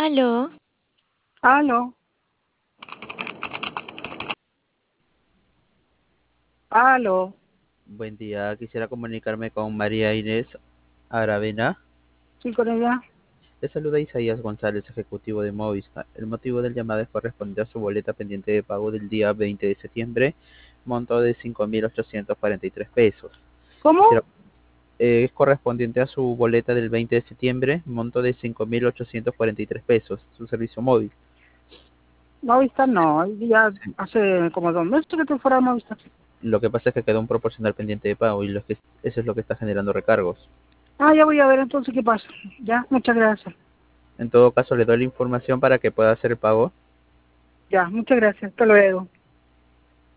Aló, Aló, aló, Buen día, quisiera comunicarme con María Inés Aravena. sí, con ella. Le saluda Isaías González, ejecutivo de Movistar. El motivo del llamado es corresponder a su boleta pendiente de pago del día 20 de septiembre, monto de 5.843 pesos. Quisiera, ¿Cómo? es correspondiente a su boleta del 20 de septiembre, monto de 5.843 pesos, su servicio móvil. Movistar no, ya Sí. hace como 2 meses que estoy fuera de Movistar. Lo que pasa es que quedó un proporcional pendiente de pago y eso es lo que está generando recargos. Ah, ya voy a ver entonces qué pasa. Ya, muchas gracias. En todo caso, le doy la información para que pueda hacer el pago. Ya, muchas gracias. Hasta luego.